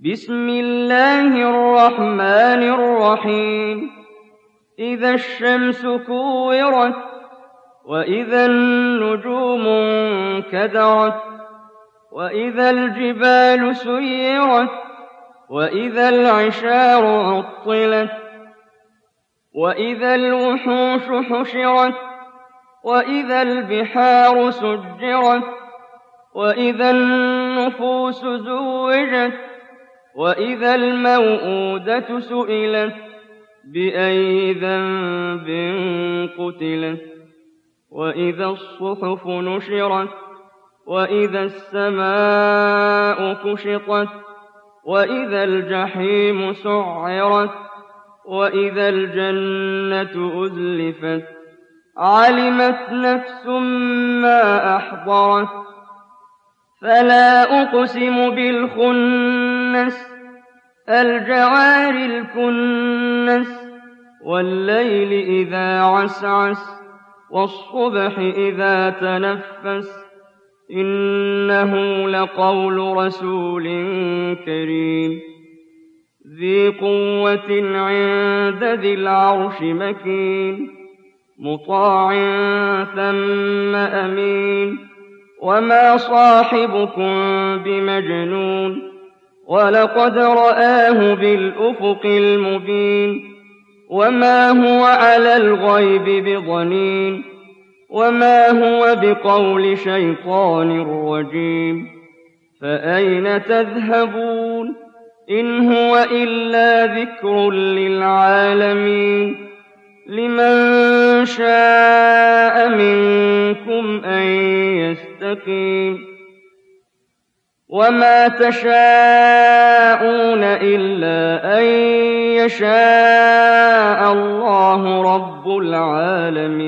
بسم الله الرحمن الرحيم إذا الشمس كورت وإذا النجوم انكدرت وإذا الجبال سيرت وإذا العشار عطلت وإذا الوحوش حشرت وإذا البحار سجرت وإذا النفوس زوجت وإذا الموءودة سئلت بأي ذنب قتلت وإذا الصحف نشرت وإذا السماء كشطت وإذا الجحيم سعرت وإذا الجنة أزلفت علمت نفس ما أحضرت فلا أقسم بالخنس الجوار الكنس والليل إذا عسعس والصبح إذا تنفس إنه لقول رسول كريم ذي قوة عند ذي العرش مكين مطاع ثم أمين وما صاحبكم بمجنون ولقد رآه بالأفق المبين وما هو على الغيب بضنين وما هو بقول شيطان رجيم فأين تذهبون إن هو إلا ذكر للعالمين لمن شاء منكم أن يستقيم وما تشاءون إلا أن يشاء الله رب العالمين.